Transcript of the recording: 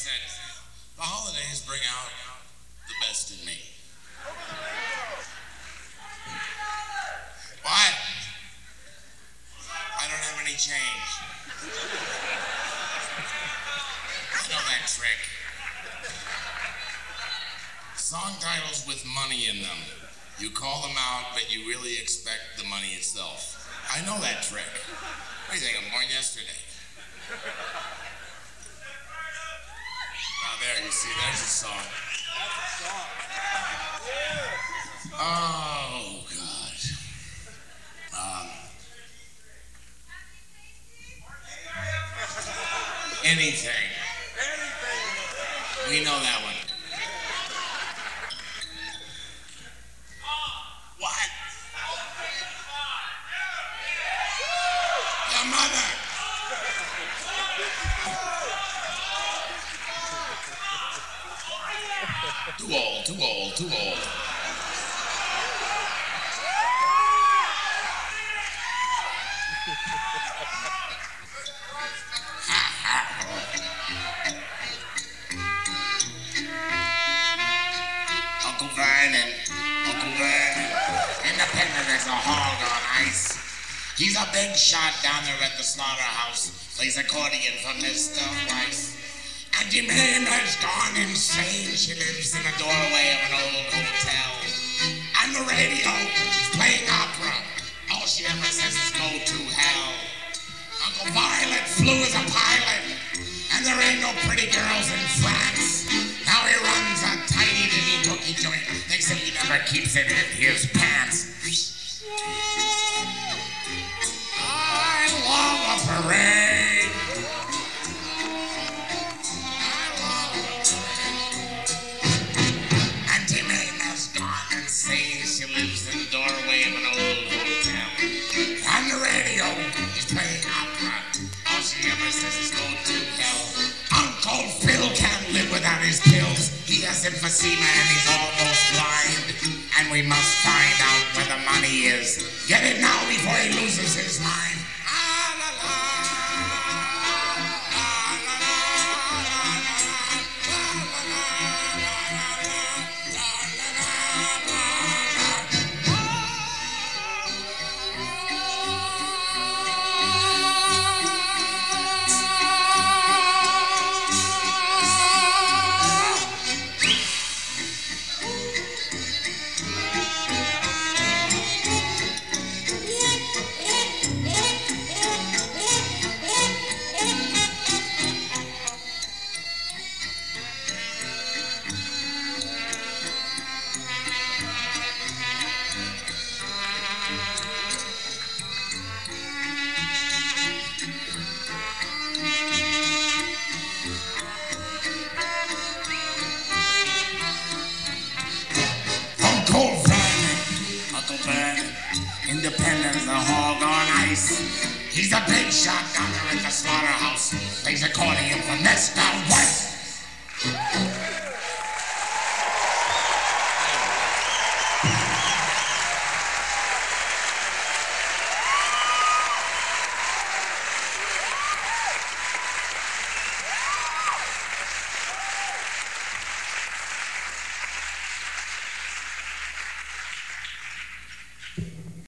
said, the holidays bring out the best in me. What? I don't have any change. I know that trick. Song titles with money in them. You call them out, but you really expect the money itself. I know that trick. What do you think, I'm born yesterday? Now there, you see, there's a song. Oh, God. Anything. We know that one. What? Your mother. Too old, too old, too old. Uncle Vernon, independent as a hog on ice. He's a big shot down there at the slaughterhouse. Plays accordion for Mr. Weiss. Auntie Mame has gone insane. She lives in the doorway of an old hotel. On the radio, she's playing opera. All she ever says is go to hell. Uncle Violet flew as a pilot, and there ain't no pretty girls in France. Now he runs a tiny little bookie joint. They say he never keeps it in his pants. I love a parade. I love a parade. Auntie Mame has gone insane. She lives in the doorway of an old hotel. On the radio, he's playing opera. All she ever says is go to hell. Uncle Phil can't live without his pills. He has emphysema and he's almost blind. And we must find out where the money is. Get it now before he loses his mind. Independent as a hog on ice. He's a big shot down there at the slaughterhouse. Plays accordion for Mr. Weiss.